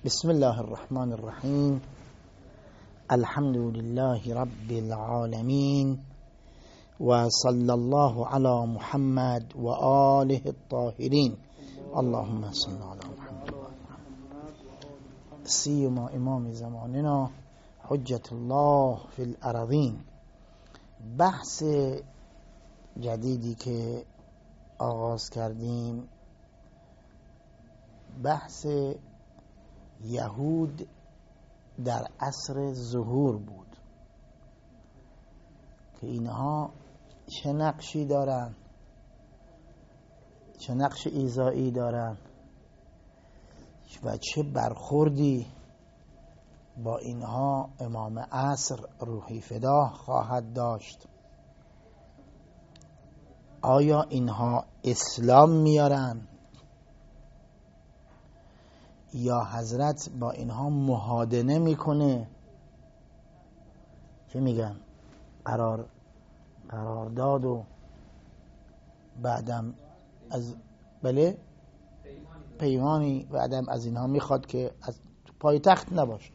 بسم الله الرحمن الرحیم. الحمد لله رب العالمین و صلی الله علی محمد و آله الطاهرین. اللهم صل علی محمد و آل محمد. سیما امام زماننا حجت الله فی الارضین. بحث جدیدی که آغاز کردیم بحث یهود در عصر ظهور بود که اینها چه نقشی دارن، چه نقش ایذایی دارن و چه برخوردی با اینها امام عصر روحی فدا خواهد داشت. آیا اینها اسلام میارن یا حضرت با اینها محادنه میکنه؟ چه میگن؟ قرارداد و بعدم از پیمانی بعدم از اینها میخواد که از پای تخت نباشه،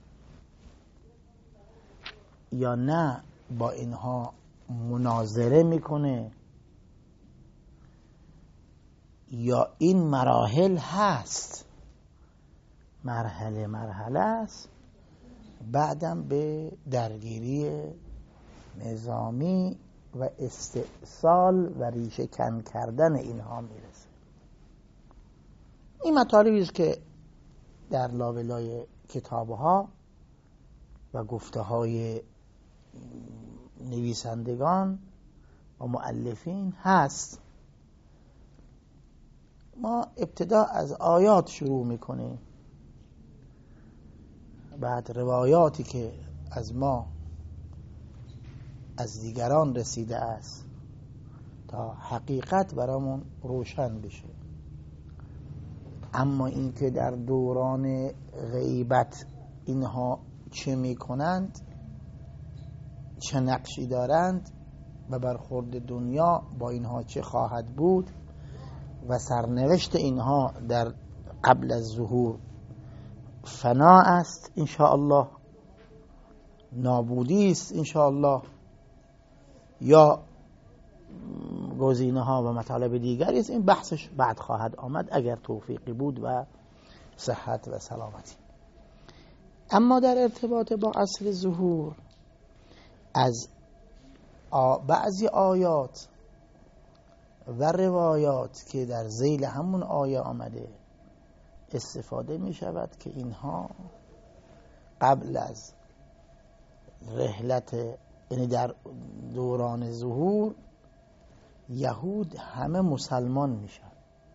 یا نه با اینها مناظره میکنه، یا این مراحل هست، مرحله است، بعدم به درگیری نظامی و استئصال و ریشه کن کردن اینها میرسه. این مطالبی است که در لابلای کتابها و گفته های نویسندگان و مؤلفین هست. ما ابتدا از آیات شروع میکنیم، بعد روایاتی که از ما از دیگران رسیده است تا حقیقت برامون روشن بشه. اما اینکه در دوران غیبت اینها چه میکنند، چه نقشی دارند و برخورد دنیا با اینها چه خواهد بود و سرنوشت اینها در قبل از ظهور فنا است انشاءالله، نابودی است انشاءالله، یا گزینه ها و مطالب دیگری است. این بحثش بعد خواهد آمد اگر توفیقی بود و صحت و سلامتی. اما در ارتباط با عصر ظهور از بعضی آیات و روایات که در ذیل همون آیه آمده استفاده می شود که اینها قبل از رحلت، یعنی در دوران ظهور، یهود همه مسلمان میشن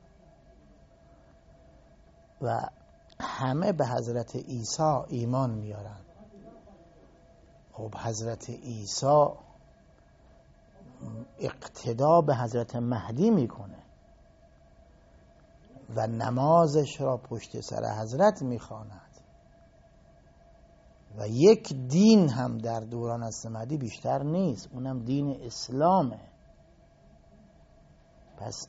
و همه به حضرت عیسی ایمان میارن. خب حضرت عیسی اقتدا به حضرت مهدی میکنه و نمازش را پشت سر حضرت میخواند و یک دین هم در دوران حضرت مهدی بیشتر نیست، اونم دین اسلامه. پس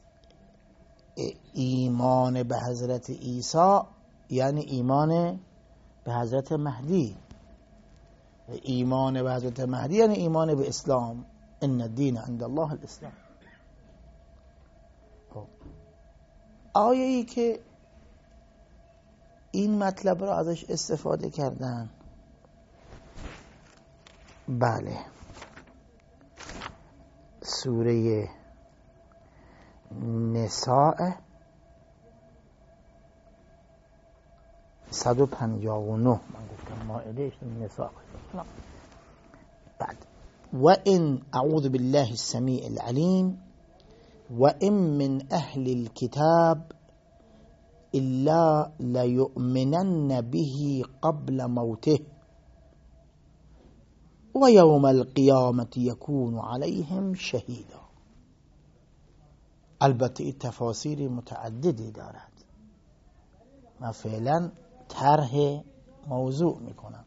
ایمان به حضرت عیسی یعنی ایمان به حضرت مهدی، و ایمان به حضرت مهدی یعنی ایمان به اسلام. ان الدین عند الله الاسلام. آیه‌ای که این مطلب را ازش استفاده کردن، بله، سوره نساء 159. من گفتم مائده نساء. بعد و ان اعوذ بالله السمیع العلیم و ان من اهل الكتاب الا لیؤمنن به قبل موته و یوم القیامة یکون علیهم شهیدا. البته این تفاسیر متعددی دارد، من فعلا طرح موضوع میکنم.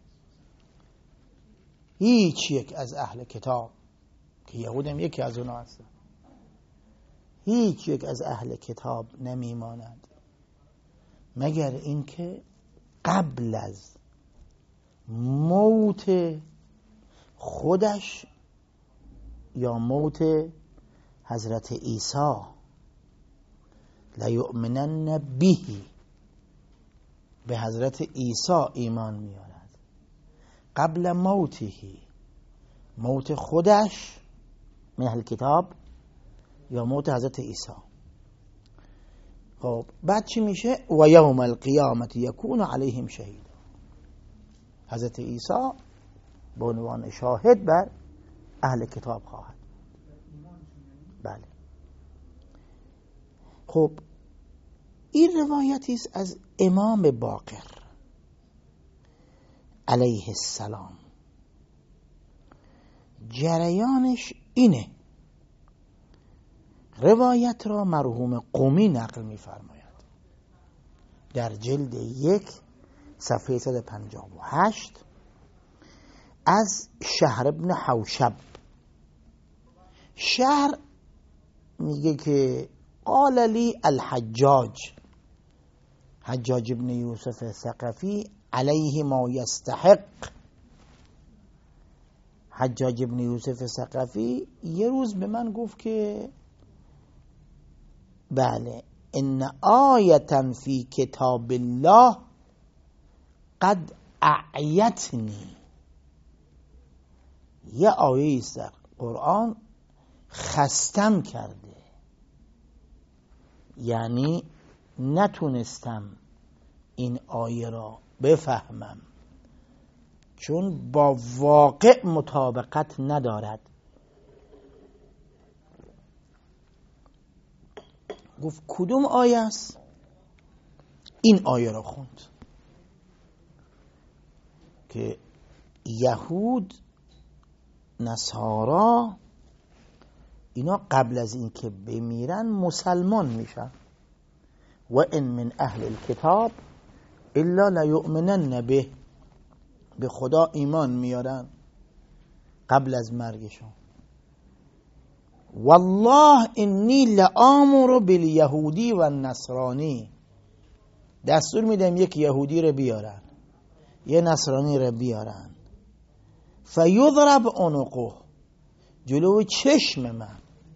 هیچ یک از اهل کتاب، که یهود هم یکی از اونها هستند، هیچ یک از اهل کتاب نمیماند مگر اینکه قبل از موت خودش یا موت حضرت عیسی لیؤمنن به، به حضرت عیسی ایمان میارد قبل موته، موت خودش من اهل کتاب یا موت حضرت عیسی. خب بعد چی میشه؟ و یوم القیامت یکون علیهم شهید، حضرت عیسی به عنوان شاهد بر اهل کتاب خواهد. بله. خب این روایتی است از امام باقر علیه السلام. جریانش اینه، روایت را مرحوم قمی نقل می‌فرماید در جلد 1 صفحه 158 از شهر ابن حوشب. شهر میگه که قال لی الحجاج، حجاج ابن یوسف ثقفی علیه ما یستحق. حجاج ابن یوسف ثقفی یه روز به من گفت که بله ان آیة فی کتاب الله قد اعیتنی، یه آیه است در قرآن خستم کرده، یعنی نتونستم این آیه را بفهمم چون با واقع مطابقت ندارد. گفت کدوم آیه است؟ این آیه را خوند که یهود نصارا اینا قبل از این که بمیرن مسلمان میشن. و ان من اهل الكتاب الا لیؤمنن به، به خدا ایمان میارن قبل از مرگشون. والله انی لآمر بالیهودی و النصرانی، دستور میدم یک یهودی رو بیارن یه نصرانی رو بیارن، فیضرب عنقه، جلو چشم من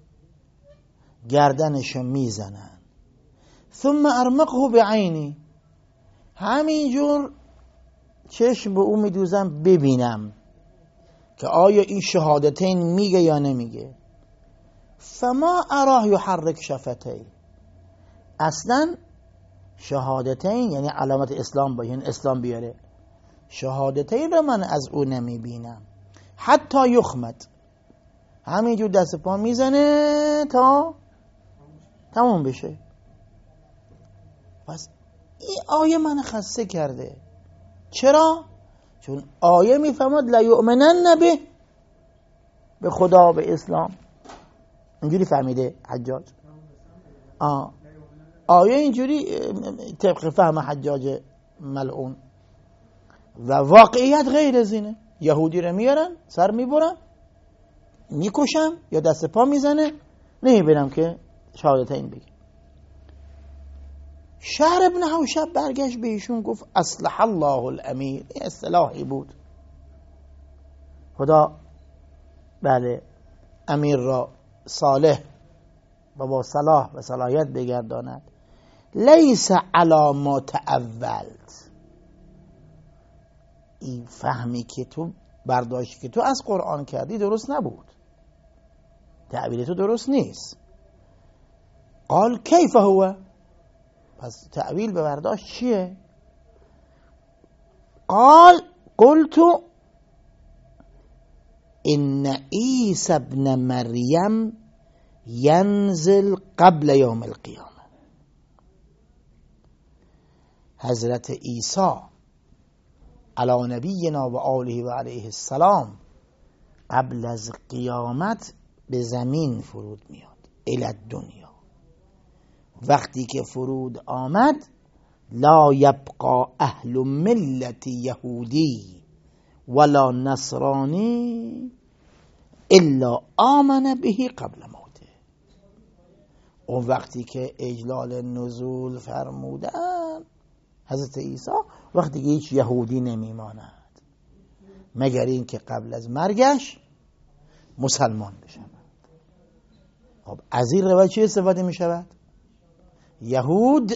گردنشو میزنن، ثم ارمقه بعینی، همینجور چشم به اون میدوزم ببینم که آیا این شهادتین میگه یا نمیگه. فما اراه یحرک شفتیه، اصلا شهادتین یعنی علامت اسلام باشه، یعنی اسلام بیاره، شهادتین رو من از او نمیبینم. حتی یخمد، همینجور دست پا میزنه تا تموم بشه. پس این آیه من خسته کرده. چرا؟ چون آیه میفهمد لیؤمنن به خدا، به اسلام. اینجوری فهمیده حجاج. آیه اینجوری طبق فهم حجاج ملعون. و واقعیت غیر از اینه. یهودی رو میارن سر میبرن میکشم یا دست پا میزنه، نمیبینم که شهادتین بگه. شهر ابن حوشب برگشت به ایشون گفت اصلح الله الامیر، این اصطلاحی بود، خدا بله امیر را صالح و با صلاح و صلاحیت بگرداند. لیس علی ما تأولت، این فهمی که تو برداشتی که تو از قرآن کردی درست نبود، تعبیر تو درست نیست. قال کیف هو، پس تعویل به برداشت چیه؟ قال قلت ان عیسی ابن مریم ینزل قبل یوم القیامه، حضرت عیسی علی نبینا و آله و علیه السلام قبل از قیامت به زمین فرود میاد، الی الدنیا. وقتی که فرود آمد لا یبقى اهل ملت یهودی ولا نصرانی الا آمن به قبل موته. اون وقتی که اجلال نزول فرمودن حضرت عیسی، وقتی که هیچ یهودی نمیماند مگر این که قبل از مرگش مسلمان بشود. خب از این روایت چه استفاده می شود؟ یهود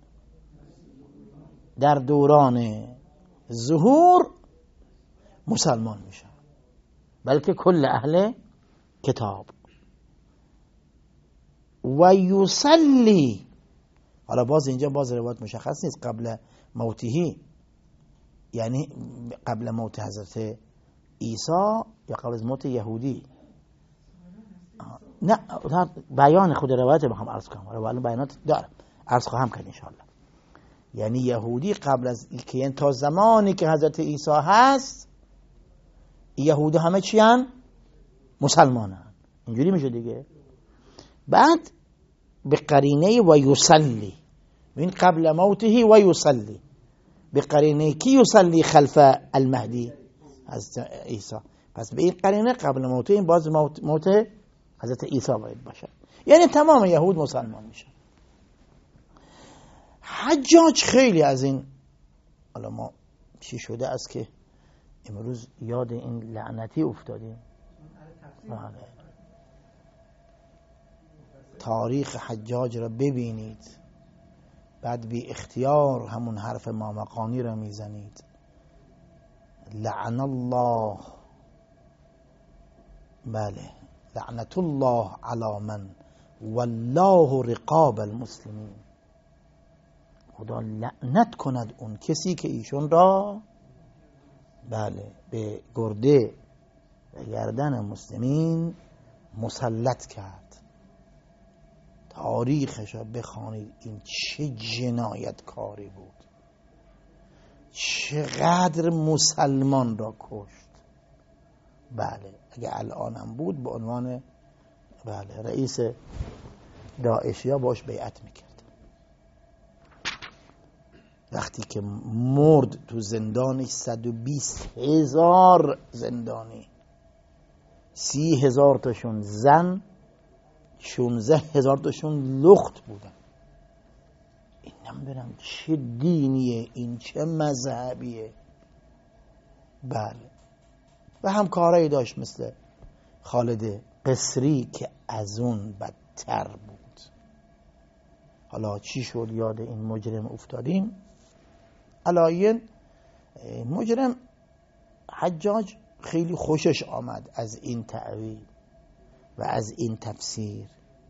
در دوران ظهور مسلمان می شود، بلکه کل اهل کتاب. و یصلی، حالا باز اینجا باز روایت مشخص نیست قبل موتهی، یعنی قبل موت حضرت عیسی یا قبل از موت یهودی. نه بیان خود روایت میخوام عرض کنم، روایت بیانات دارم عرض خواهم کرد انشاءالله. یعنی یهودی قبل از اینکه، یعنی تا زمانی که حضرت عیسی هست یهودی همه چی هن؟ مسلمانن. اینجوری میشه دیگه. بعد به قرینه و یصلی، این قبل موته و یصلی، به قرینه کی یصلی خلف المهدی حضرت عیسی. پس به این قرینه قبل موته، این باز موت حضرت عیسی باید باشه، یعنی تمام یهود مسلمان میشن. حجاج خیلی از این، حالا ما چی شده است که امروز یاد این لعنتی افتادیم. تاریخ حجاج را ببینید، بعد بی اختیار همون حرف مامقانی را میزنید. لعن الله، بله، لعنت الله علی من والله رقاب المسلمین. خدا لعنت کند اون کسی که ایشون را، بله، به گرده و گردن مسلمین مسلط کرد. تاریخش را بخوانید، این چه جنایت کاری بود، چقدر مسلمان را کشت. بله، اگه الانم بود به عنوان، بله، رئیس داعشیا باش بیعت میکرد. وقتی که مرد تو زندانش 120,000 زندانی، 30,000 تاشون زن، 16,000 تاشون لخت بودن. این نمیدونم چه دینیه، این چه مذهبیه. بله، و همکارایی داشت مثل خالد قصری که از اون بدتر بود. حالا چی شد یاد این مجرم افتادیم؟ علایین مجرم حجاج خیلی خوشش آمد از این تأویل و از این تفسیر.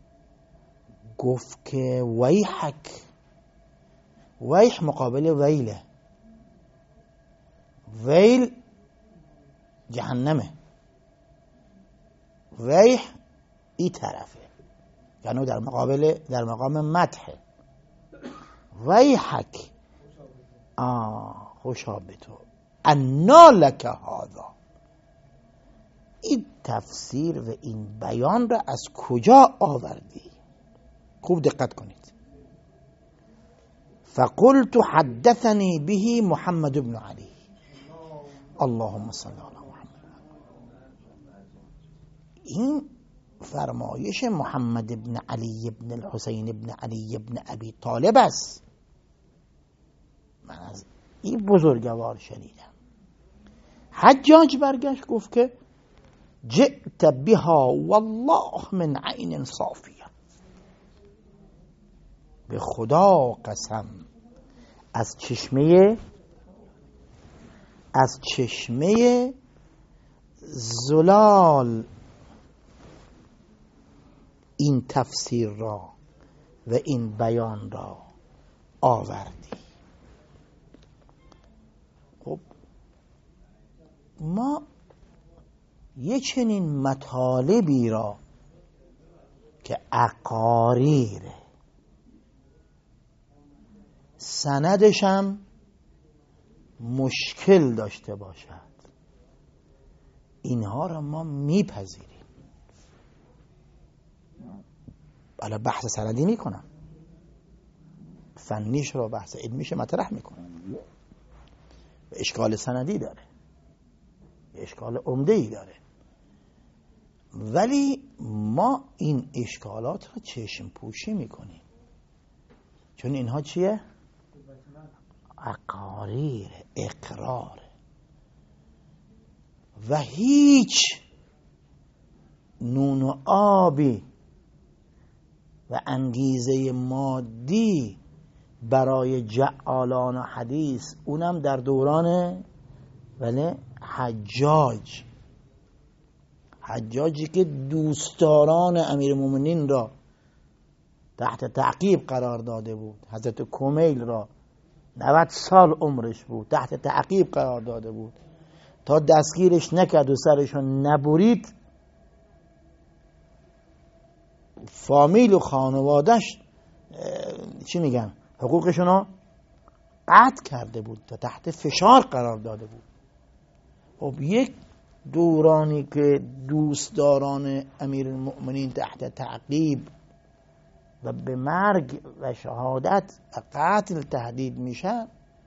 گفت که ویحک، ویح مقابل ویله، ویل جهنمه، ویح این طرفه، یعنی در مقام مدحه. ویحک، خوشا به تو، انا لک هذا، این تفسیر و این بیان را از کجا آوردی؟ خوب دقت کنید. فقلت حدثني به محمد بن علی، اللهم صل علی محمد. این فرمایش محمد بن علی بن الحسین بن علی بن ابی طالب است. من از این بزرگوار شنیدم. حجاج برگشت گفت که جئت بها والله من عین صافیه، به خدا قسم از چشمه زلال این تفسیر را و این بیان را آوردی. خب ما یه چنین مطالبی را که اقاریره، سندشم مشکل داشته باشد، اینها را ما میپذیریم. حالا بحث سندی میکنم، فنیش رو بحث علمیش مطرح میکنم، و اشکال سندی داره، اشکال عمده‌ای داره، ولی ما این اشکالات را چشم پوشی میکنیم. چون اینها چیه؟ اقاریر، اقرار و هیچ نون و آبی و انگیزه مادی برای جعالان و حدیث، اونم در دوران حجاجی که دوستداران امیرالمومنین را تحت تعقیب قرار داده بود، حضرت کمیل را 90 سال عمرش بود تحت تعقیب قرار داده بود تا دستگیرش نکرد و سرشو نبرید، فامیل و خانوادش چی میگن حقوقشونو قطع کرده بود، تا تحت فشار قرار داده بود. خب یک دورانی که دوستداران امیرالمؤمنین تحت تعقیب و به مرگ و شهادت و قتل تهدید میشن،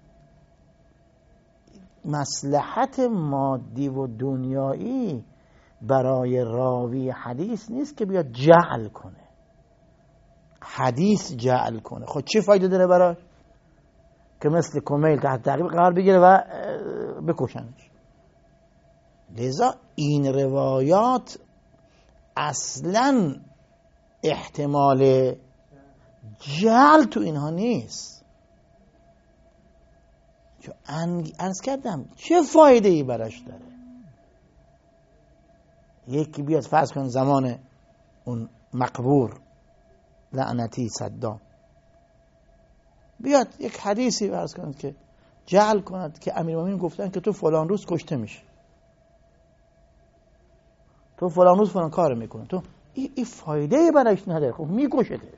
مصلحت مادی و دنیایی برای راوی حدیث نیست که بیاد جعل کنه، حدیث جعل کنه. خب چه فایده داره براش که مثل کمیل تحت تعقیب قرار بگیره و بکشنش؟ لذا این روایات اصلا احتمال جعل تو اینها نیست. چون عرض کردم چه فایده ای براش داره؟ یکی بیاد فرض کن زمان اون مقبور لعنتی صدام بیاد یک حدیثی فرض کند که جعل کند که امیرالمومنین گفتن که تو فلان روز کشته میشی، تو فلان روز فلان کار میکنه، تو این فایده براش نداره. خب میکشتش.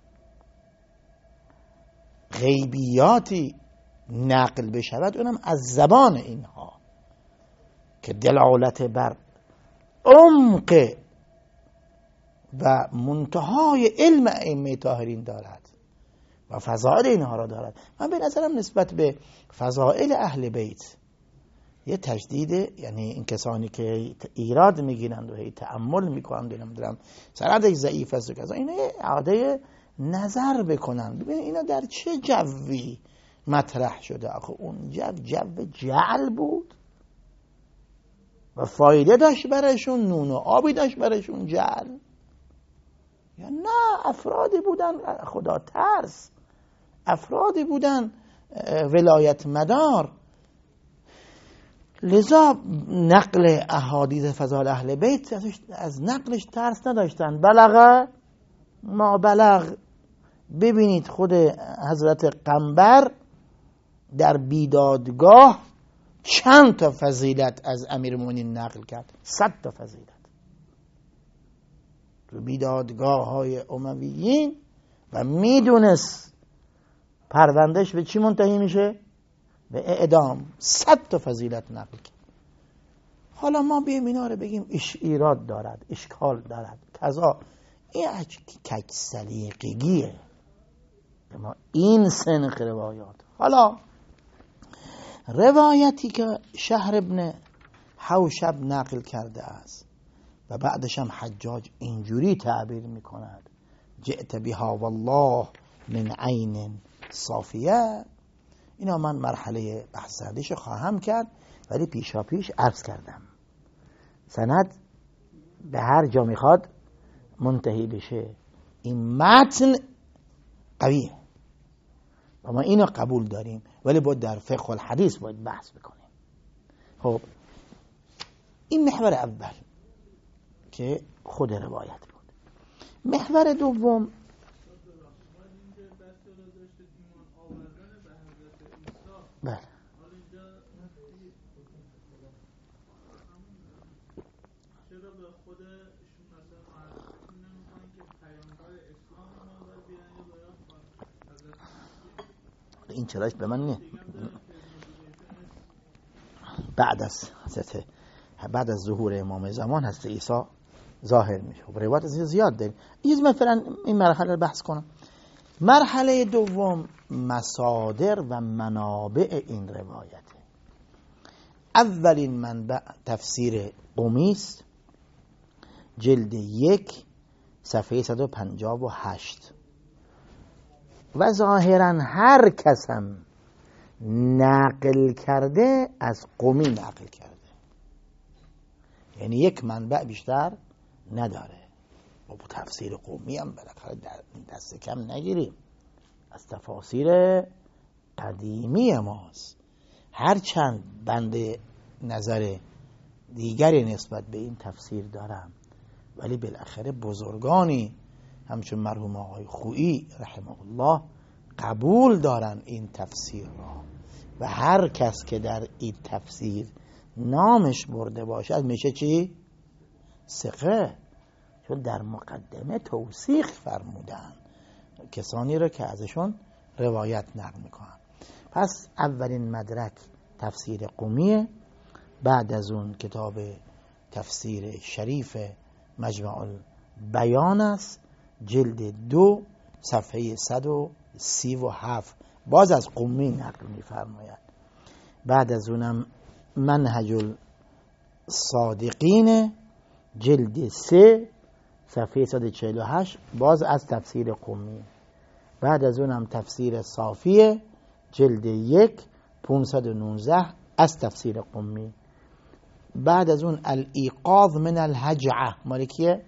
غیبیاتی نقل بشود اونم از زبان اینها که دلالت بر عمق و منتهای علم ائمه طاهرین دارد و فضائل اینها را دارد. من به نظرم نسبت به فضائل اهل بیت یه تجدید، یعنی این کسانی که ایراد میگیرند و هی تأمل میکنند نمیدونم سندش ضعیف است و کذا، اینا اعاده نظر بکنن، ببینید اینا در چه جوی مطرح شده. آخه اون جو جعل بود و فایده داشت برایشون، نون و آبی داشت برایشون جعل، یا نه افرادی بودن خدا ترس، افرادی بودن ولایت مدار. لذا نقل احادیث فضائل اهل بیت از نقلش ترس نداشتن. بلغ ما بلغ. ببینید خود حضرت قنبر در بیدادگاه چند تا فضیلت از امیرالمومنین نقل کرد، 100 تا فضیلت. تو بیدادگاه های امویین و میدونست پروندهش به چی منتهی میشه؟ به اعدام. 100 تا فضیلت نقل کرد. حالا ما بیایم اینا رو بگیم ایراد دارد، اشکال دارد، کذا، این کج سلیقگیه ما این سنخ روایات. حالا روایتی که شهر ابن حوشب نقل کرده است و بعدش هم حجاج اینجوری تعبیر میکند جئت بها والله من عین صافیه، اینا من مرحله بحث سردیش خواهم کرد، ولی پیشا پیش عرض کردم سند به هر جا میخواد منتهی بشه. این متن قویه و ما اینو قبول داریم، ولی باید در فقه الحدیث باید بحث بکنیم. خب این محور اول که خود روایت بود. محور دوم بله این چراش به من نه. بعد از ظهور امام زمان هست عیسی ظاهر میشه. روایت زیاد داریم. مثلا این مرحله رو بحث کنم. مرحله دوم مصادر و منابع این روایت. اولین منبع تفسیر قمی است، جلد 1 صفحه 158. و ظاهرا هر کسم نقل کرده از قمی نقل کرده، یعنی یک منبع بیشتر نداره. با تفسیر قمی هم بالاخره دست کم نگیریم، از تفاسیر قدیمی ماست. هرچند بند نظر دیگری نسبت به این تفسیر دارم، ولی بالاخره بزرگانی همچون مرحوم آقای خویی رحمه الله قبول دارن این تفسیر را، و هر کس که در این تفسیر نامش برده باشد میشه چی؟ ثقه، چون در مقدمه توثیق فرمودن کسانی را که ازشون روایت نقل میکنن. پس اولین مدرک تفسیر قمیه، بعد از اون کتاب تفسیر شریف مجمع البیان است، جلد 2 صفحه 137 باز از قمی نقل میفرماید. بعد از اونم منهج الصادقین جلد 3 صفحه 148 باز از تفسیر قمی. بعد از اونم تفسیر صافیه جلد 1 519 از تفسیر قمی. بعد از اون الایقاظ من الهجعه مالکیه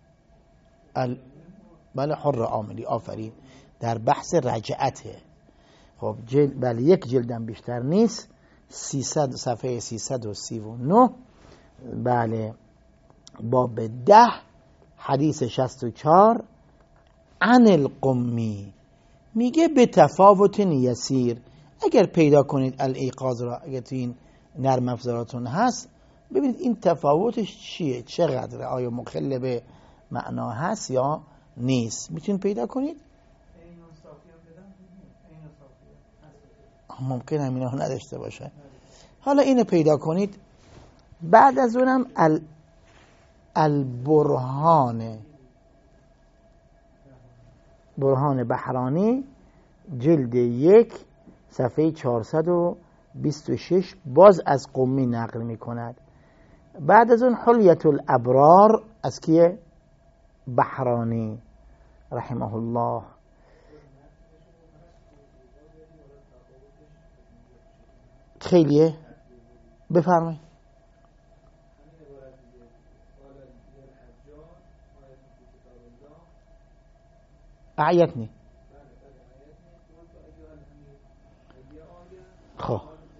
بله حر عاملی، آفرین، در بحث رجعته. خب بله یک جلدم بیشتر نیست، 300 صفحه 339 بله باب 10 حدیث 64 عن القمی میگه به تفاوت یسیر. اگر پیدا کنید الایقاظ را، اگر تو این نرم افزاراتون هست ببینید این تفاوتش چیه، چقدره، آیا مخل به معنا هست یا نیست، میتونید پیدا کنید. ممکن هم اینا نداشته باشه، حالا اینو پیدا کنید. بعد از اونم برهان بحرانی جلد 1 صفحه 426 باز از قمی نقل می کند. بعد از اون حلیت الابرار از کیه؟ بحرانی رحمه الله. خیلیه بفرمایید. اعیتنی خب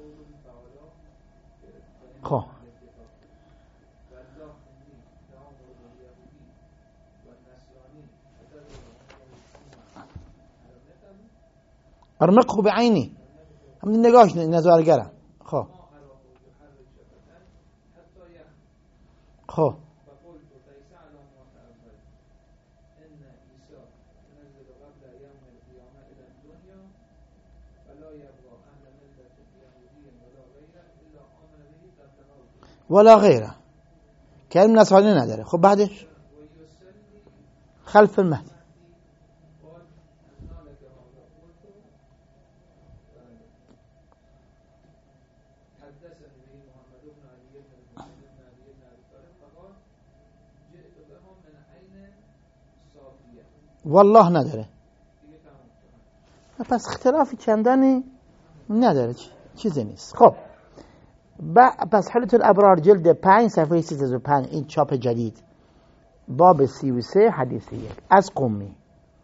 ارمقه بعینی همین نگاهش نظارگرم. خب ولا غیره که علم نصرانی نداره. خب بعدش خلف المهدی والله نداره. پس اختلافی چندانی نداره، چیزی نیست. خب پس حلیت الابرار جلد 5 صفحه 305 این چاپ جدید باب 33 حدیث 1 از قمی.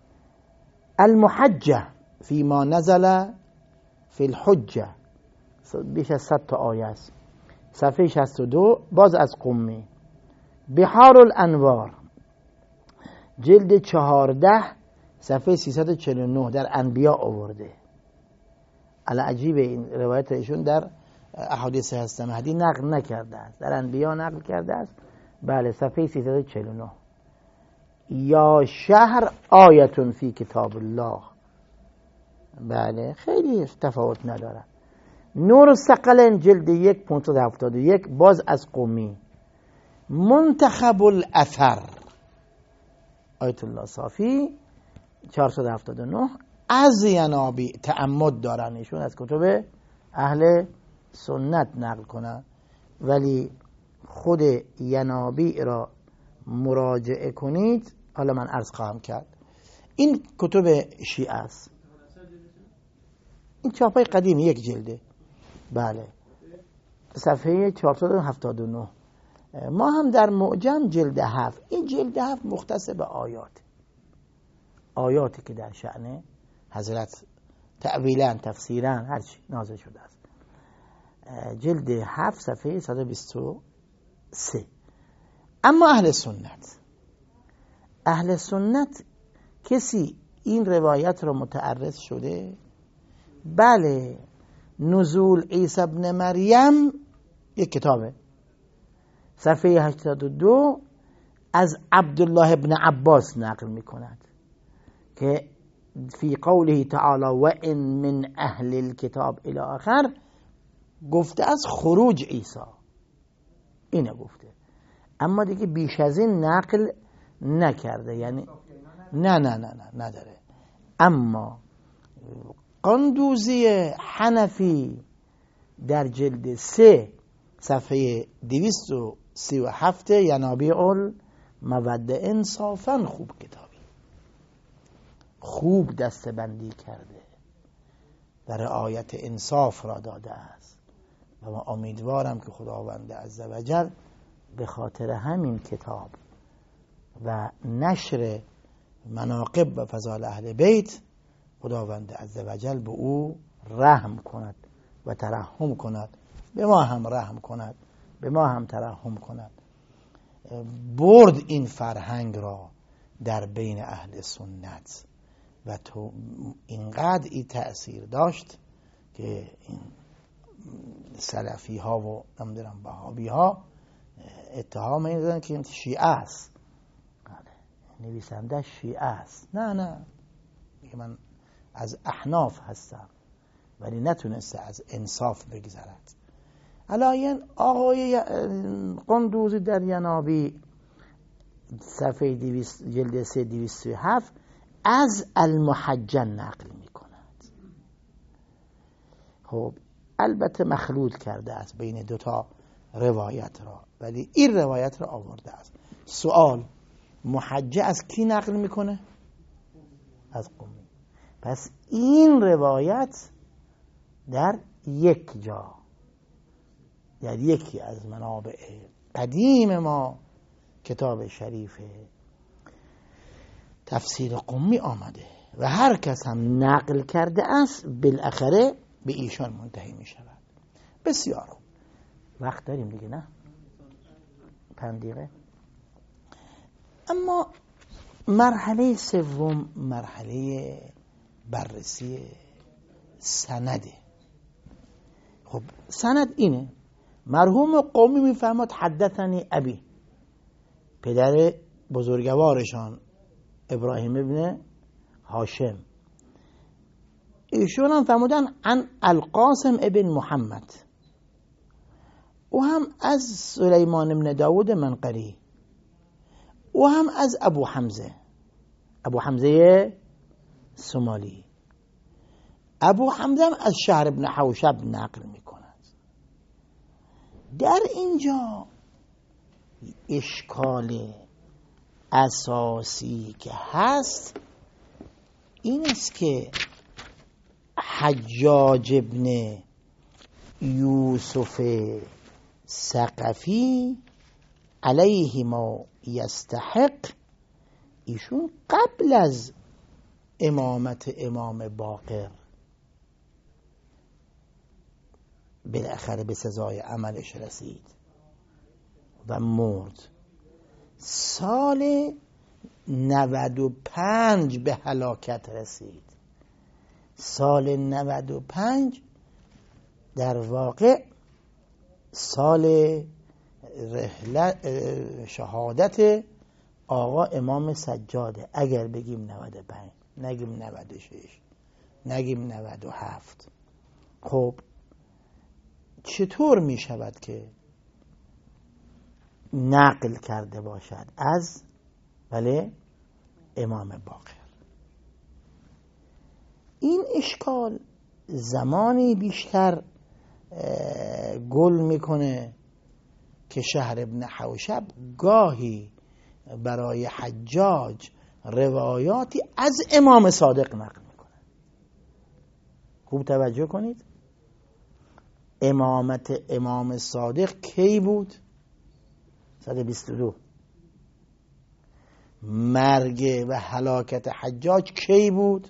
المحجه فيما نزل في الحجه بیش از 100 تا آیه است، صفحه 62 باز از قمی. بحار الانوار جلد 14 صفحه 349 در انبیاء آورده. عجیب این روایت ایشون در احادیث هست مهدی نقل نکرده است، در انبیاء نقل کرده است. بله صفحه 349. یا شهر آیتون فی کتاب الله، بله خیلی تفاوت نداره. نور الثقلین جلد 1 571 باز از قمی. منتخب الاثر آیت الله صافی 479 از ینابی تعمد دارن ایشون از کتب اهل سنت نقل کنن، ولی خود ینابی را مراجعه کنید. حالا من عرض خواهم کرد این کتب شیعه است. این چاپای قدیمی، یک جلده. بله، صفحه 479. ما هم در معجم جلد 7. این جلد 7 مختص به آیاتی که در شأن حضرت تأویلا، تفسیرا، هرچی نازل شده است. جلد 7 صفحه 123. اما اهل سنت کسی این روایت رو متعرض شده؟ بله، نزول عیسی ابن مریم یک کتابه، صفحه 82 از عبدالله ابن عباس نقل می کند که فی قوله تعالی و ان من اهل الكتاب الی آخر گفته از خروج عیسی، اینه گفته، اما دیگه بیش از این نقل نکرده. یعنی نه نداره. اما قندوزی حنفی در جلد 3 صفحه 237 ینابیع المودة انصافا خوب کتابی، خوب دستبندی کرده و رعایت انصاف را داده است و من امیدوارم که خداوند عزوجل به خاطر همین کتاب و نشر مناقب و فضائل اهل بیت خداوند عزوجل به او رحم کند و ترحم کند، به ما هم رحم کند، به ما هم ترحم کند. برد این فرهنگ را در بین اهل سنت و تو اینقدر این تأثیر داشت که این سلفی ها و نمیدونم وهابی ها اتهام این دادن که این شیعه است، نویسنده شیعه است. نه میگه من از احناف هستم، ولی نتونسته از انصاف بگذرد. علاین آقای قندوزی در ینابیع صفحه 200 جلد 3 207 از المحجن نقل می کند. خب البته مخلوط کرده است بین دوتا روایت را، ولی این روایت را آورده است. سوال، محجه از کی نقل میکنه؟ از قمی. پس این روایت در یک جا، در یکی از منابع قدیم ما، کتاب شریف تفسیر قمی آمده و هر کس هم نقل کرده است بالاخره به ایشان منتهی می شود. بسیار وقت داریم دیگه، نه 5 دقیقه. اما مرحله سوم مرحله بررسی سنده. خب سند اینه، مرحوم قومی میفرماد حدثنی ابی، پدر بزرگوارشان ابراهیم ابن هاشم، ایشون هم فرمودن عن القاسم ابن محمد، او هم از سلیمان ابن داود منقری، او هم از ابو حمزه سمالی. ابو حمزه هم از شهر ابن حوشب نقل می کند. در اینجا اشکال اساسی که هست این است که حجاج ابن یوسف ثقفی علیه ما یستحق، ایشون قبل از امامت امام باقر بالاخره به سزای عملش رسید و مرد. سال 95 به هلاکت رسید. سال 95 در واقع سال شهادت آقا امام سجاده، اگر بگیم 95 نگیم 96 نگیم 97. خب چطور می شود که نقل کرده باشد از امام باقر؟ این اشکال زمانی بیشتر گل میکنه که شهر ابن حوشب گاهی برای حجاج روایاتی از امام صادق نقل میکنه. خوب توجه کنید. امامت امام صادق کی بود؟ 122. مرگ و هلاکت حجاج کی بود؟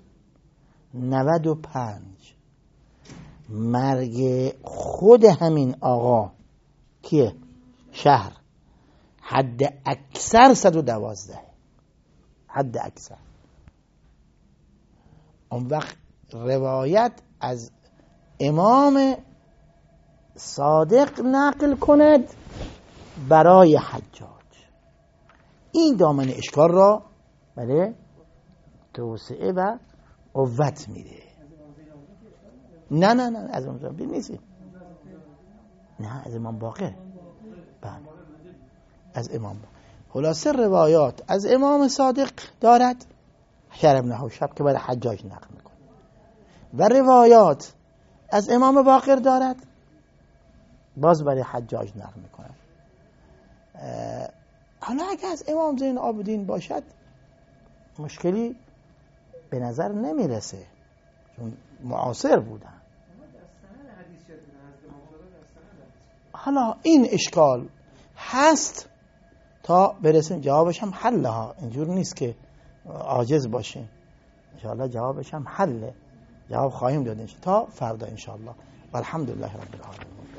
95. مرگ خود همین آقا کیه؟ شهر حد اکثر 112. حد اکثر. اون وقت روایت از امام صادق نقل کند برای حجاج، این دامن اشکال را بله توسعه و قوت میده. نه از امام صادق نیست، نه از امام باقر. بله از امام باقر. خلاصه روایات از امام صادق دارد شهر ابن حوشب که برای حجاج نقل میکنه و روایات از امام باقر دارد باز برای حجاج نقل میکنه. حالا اگه از امام زین العابدین باشد مشکلی به نظر نمیرسه چون معاصر بودن. حالا این اشکال هست تا برسیم جوابش هم حل ها، اینجور نیست که عاجز باشه. انشاءالله جوابش هم حله، جواب خواهیم داد تا فردا انشاءالله. والحمدلله رب العالمین.